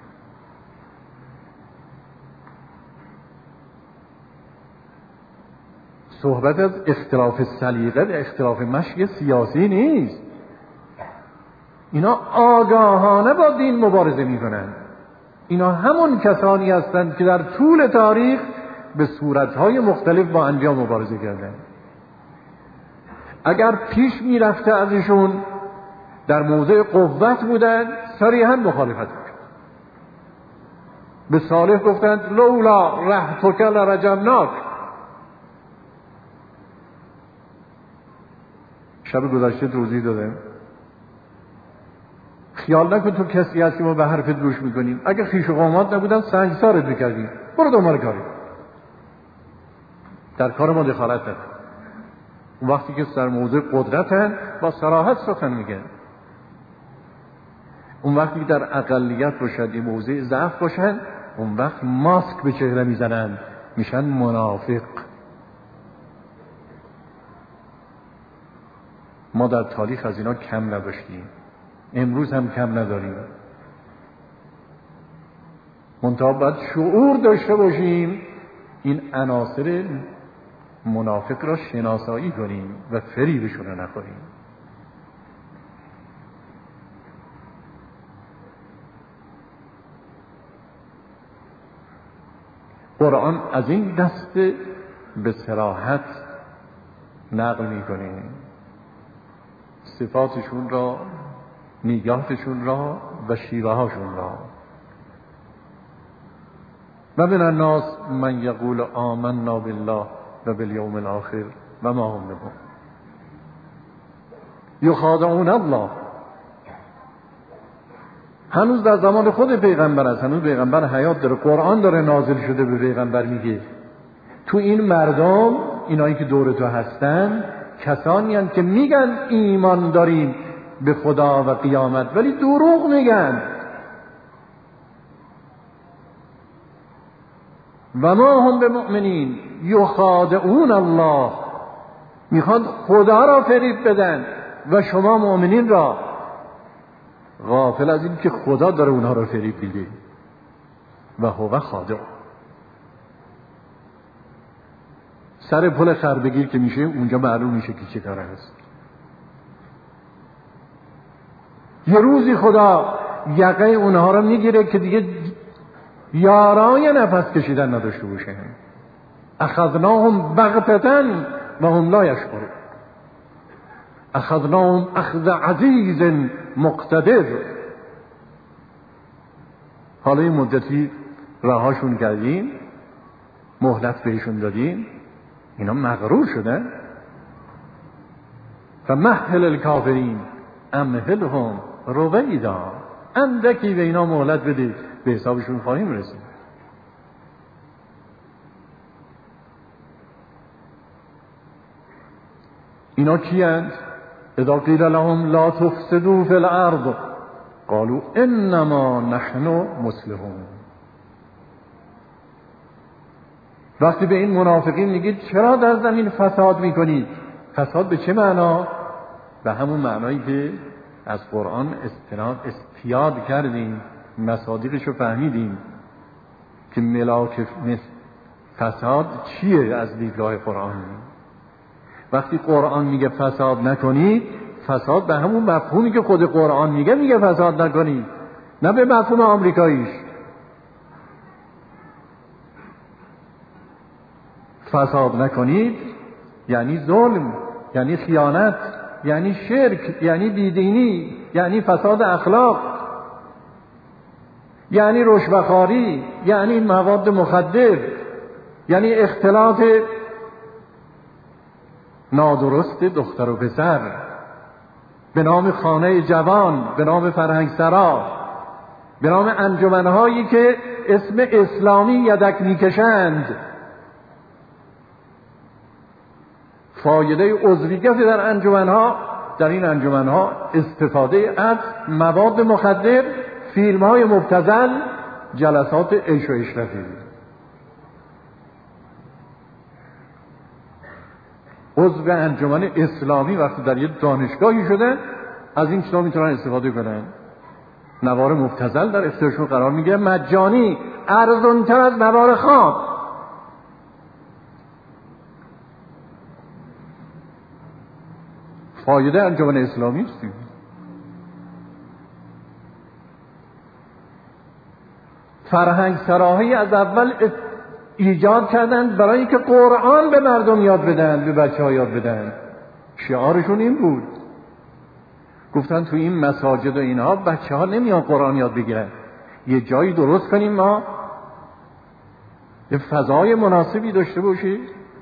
صحبت از اختلاف سلیقه و اختلاف مشی سیاسی نیست. اینا آگاهانه با دین مبارزه میکنن. اینا همون کسانی هستند که در طول تاریخ به صورتهای مختلف با انبیا مبارزه کردند. اگر پیش میرفته ازشون در موضع قوت بودند، صریحا مخالفت میکردند. به صالح گفتند لولا رحتک لرجمناک. شب گذشته توضیح دادم. خیال نکن تو کسی هستی ما به حرفت گوش میکنیم. اگه خویش و قامات نبودن سنگسارت میکردیم. برو دنبال کاری. در کار ما دخالت نکن. اون وقتی که در موضع قدرتن با صراحت سخن میگن. اون وقتی که در اقلیت باشد، این موضع ضعف باشن، اون وقت ماسک به چهره میزنن، میشن منافق. ما در تاریخ از اینا کم نداشتیم، امروز هم کم نداریم. منتها باید شعور داشته باشیم این عناصر منافق را شناسایی کنیم و فریبشون رو نخوریم. قرآن از این دسته به صراحت نقل میکنه صفاتشون را، نیاتشون را و شیوه هاشون را. و من الناس من یقول آمنا بالله و بالیوم الاخر و ما هم بهم یخادعون الله. هنوز در زمان خود پیغمبر است، هنوز پیغمبر حیات داره، قرآن داره نازل شده به پیغمبر میگه تو این مردم، اینایی که دور تو هستن، کسانی هستند که میگن ایمان داریم به خدا و قیامت ولی دروغ میگن. و ما هم به مؤمنین یخادعون الله، میخواد خدا را فریب بدن و شما مؤمنین را. غافل از این که خدا داره اونها رو فریب میده و هو خادع. سر پل خربگیر که میشه اونجا معلوم میشه که چه کار هست. یه روزی خدا یقه اونها رو میگیره که دیگه یارای نفس کشیدن نداشته باشه. اخذناهم بغتة و هم لا یشعرون. اخذناهم اخذ عزیز مقتدر. حالا این مدتی رهاشون کردیم، مهلت بهشون دادیم، اینا مغرور شدن. فمهل الکافرین امهلهم رویدا. اندکی به اینا مهلت بدید، به حسابشون خواهیم رسید. اینا کیند؟ اذا قیل لهم لا تفسدوا فی الارض قالوا انما نحن مصلحون. وقتی به این منافقین میگید چرا در زمین فساد میکنید، فساد به چه معنا؟ به همون معنایی که از قرآن استیاد کردیم، مصادیقش رو فهمیدیم که ملاک فساد چیه از دیدگاه قرآن. وقتی قرآن میگه فساد نکنید، فساد به همون مفهومی که خود قرآن میگه فساد نکنید، نه به مفهوم آمریکاییش. فساد نکنید یعنی ظلم، یعنی خیانت، یعنی شرک، یعنی بیدینی، یعنی فساد اخلاق، یعنی رشوه‌خواری، یعنی مواد مخدر، یعنی اختلاط نادرست دختر و پسر به نام خانه جوان، به نام فرهنگسرا، به نام انجمنهایی که اسم اسلامی یدک میکشند. فایده عضویت در انجمنها، در این انجمنها استفاده از مواد مخدر، فیلم‌های مبتذل، جلسات عیش و عشرتی. عضو انجمن اسلامی وقتی در یک دانشگاهی شده، از این چیزا میتونن استفاده کنن. نوار مبتذل در اختیارشون قرار میگیره، مجانی، ارزان‌تر از نوار خام. فایده انجمن اسلامی است. فرهنگ سراهی از اول ایجاد کردند برای اینکه قرآن به مردم یاد بدن، به بچه‌ها یاد بدن. شعارشون این بود. گفتن تو این مساجد و اینها بچه‌ها نمیان قرآن یاد بگیرن. یه جایی درست کنیم ما، یه فضای مناسبی داشته باشی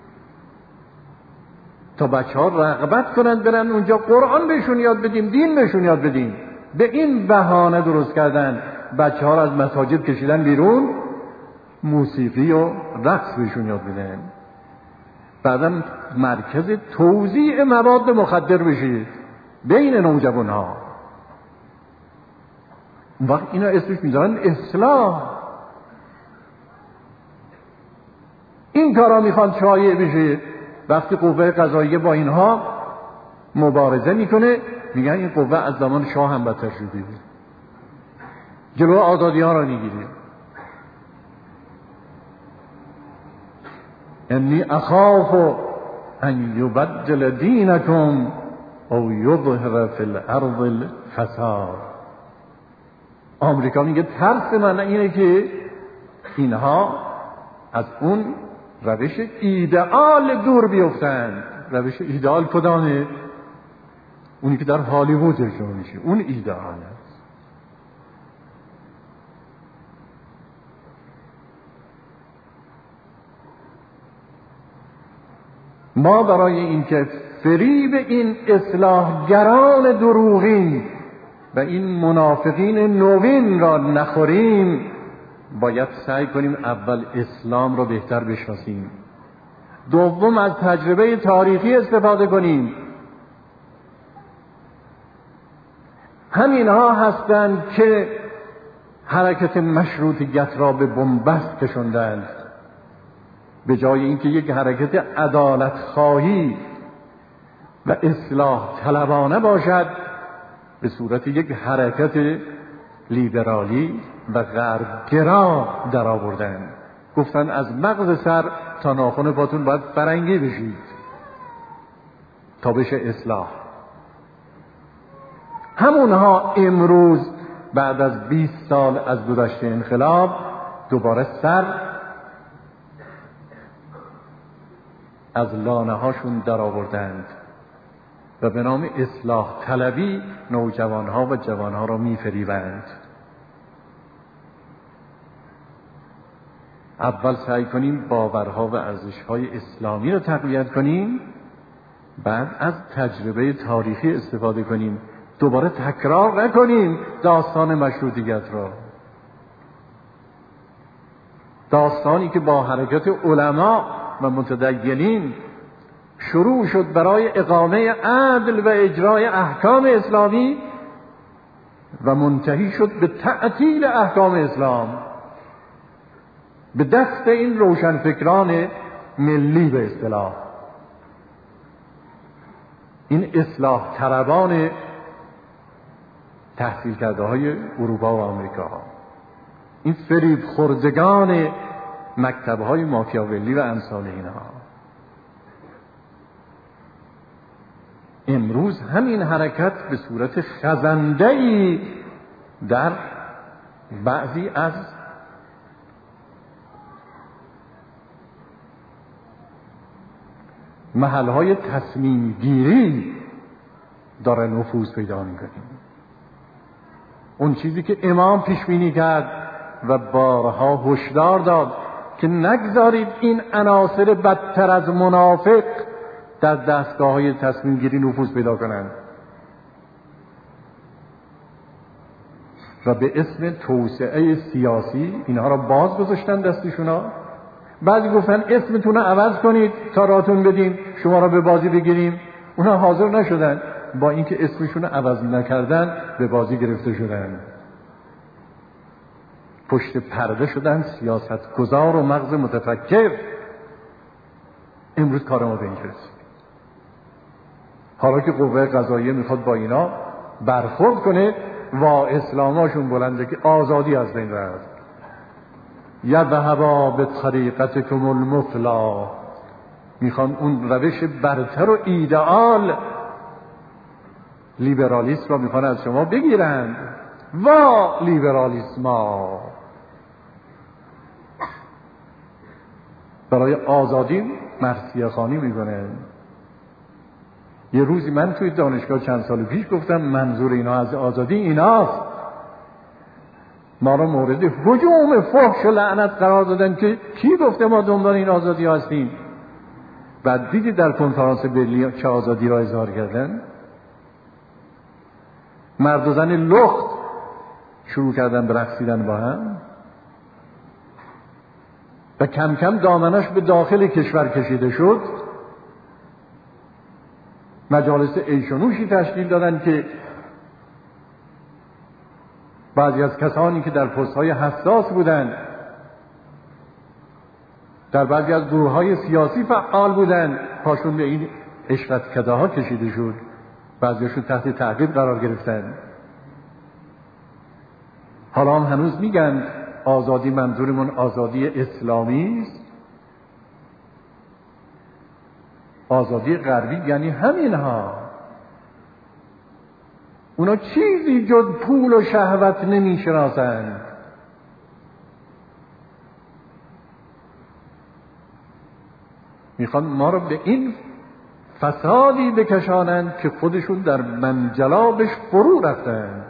تا بچه‌ها رغبت کنند برن اونجا قرآن بهشون یاد بدیم، دین بهشون یاد بدیم. به این بهانه درست کردن بچه‌ها رو از مساجد کشیدن بیرون، موسیقی و رقص بهشون یاد بدن. بعدم مرکز توزیع مواد مخدر بشید بین نوجوان‌ها. اون وقت اینا اسمش میذارن اصلاح. این کارا میخوان شایع بشه. وقتی قوه قضاییه با اینها مبارزه میکنه، میگن این قوه از زمان شاه هم بدتر شده، جلو آزادی ها را میگیره. انی اخاف ان یبدل دینکم او یظهر فی الارض الفساد. آمریکا میگه ترس من اینه که اینها از اون روش ایدئال دور بیفتن. روش ایدئال کدامه؟ اونی که در هالیوود اجرا میشه، اون ایدئال است. ما برای اینکه فریب این اصلاحگران دروغین و این منافقین نوین را نخوریم، باید سعی کنیم اول اسلام را بهتر بشناسیم، دوم از تجربه تاریخی استفاده کنیم. همینها هستند که حرکت مشروطیت را به بنبست کشاندند. به جای اینکه یک حرکت عدالت خواهی و اصلاح طلبانه باشد، به صورت یک حرکت لیبرالی و غربگرا در آوردن. گفتن از مغز سر تا ناخن پاتون باید فرنگی بشید تا بشه اصلاح. همونها امروز بعد از 20 سال از گذشته انقلاب دوباره سر از لانه هاشون در آوردند و به نام اصلاح طلبی نوجوانها و جوانها را می فریبند. اول سعی کنیم باورها و ارزش‌های اسلامی را تقویت کنیم، بعد از تجربه تاریخی استفاده کنیم، دوباره تکرار نکنیم داستان مشروطیت را، داستانی که با حرکت علما و متدینین شروع شد برای اقامه عدل و اجرای احکام اسلامی و منتهی شد به تعطیل احکام اسلام به دست این روشنفکران ملی به اصطلاح، این اصلاح طلبان تحصیل کرده های اروپا و آمریکا، این فریب خوردگان مکتب‌های ماکیاولی و امثال اینها. امروز همین حرکت به صورت خزنده‌ای در بعضی از محل‌های تصمیم گیری داره نفوذ پیدا می‌کنه. اون چیزی که امام پیش بینی کرد و بارها هشدار داد که نگذارید این عناصر بدتر از منافق در دستگاه‌های تصمیم گیری نفوذ پیدا کنند و به اسم توسعه سیاسی اینها را باز گذاشتن دستشونا. بعضی گفتن اسمتون رو عوض کنید تا راتون بدیم شما را به بازی بگیریم. اونها حاضر نشدن، با اینکه اسمشون رو عوض نکردن به بازی گرفته شدن، پشت پرده شدن سیاستگزار و مغز متفکر. امروز کار ما به این رسید. حالا که قوه قضاییه میخواد با اینا برخورد کنه و اسلاماشون بلنده که آزادی از بین رفت. یذهبا بطریقتکم المثلا، میخوان اون روش برتر و ایدئال لیبرالیسم را میخوان از شما بگیرند. وا لیبرالیسما، برای آزادی مرثیه خوانی میکنه. یه روزی من توی دانشگاه چند سال پیش گفتم منظور اینا از آزادی ایناست. ما را مورد هجوم فحش و لعنت قرار دادن که کی گفته ما دنبال این آزادی هستیم. بعد دیدی در کنفرانس برلین چه آزادی را اظهار کردن؟ مرد و زن لخت شروع کردن به رقصیدن با هم و کم کم دامنش به داخل کشور کشیده شد. مجالس عیش و نوشی تشکیل دادن که بعضی از کسانی که در پست‌های حساس بودند، در بعضی از گروه‌های سیاسی فعال بودند، پاشون به این عشرتکده ها کشیده شد. بعضیشون تحت تعقیب قرار گرفتن. حالا هم هنوز میگن آزادی منظورمون آزادی اسلامی است. آزادی غربی یعنی همینها. اونا چیزی جز پول و شهوت نمیشناسند. میخوان ما رو به این فسادی بکشانند که خودشون در منجلابش فرو رفتن.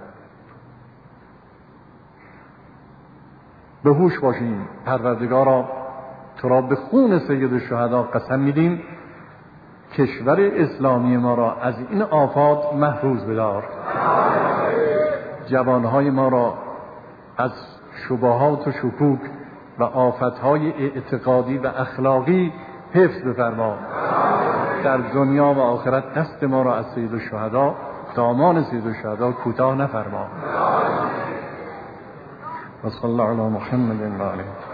به هوش باشیم. پروردگارا تو را به خون سید الشهدا قسم میدیم کشور اسلامی ما را از این آفات محفوظ بدار. جوانهای ما را از شبهات و شکوک و آفتهای اعتقادی و اخلاقی حفظ بفرما. در دنیا و آخرت دست ما را از سید الشهدا، دامان سید الشهدا کوتاه نفرما. و صلی الله علی محمد و آله.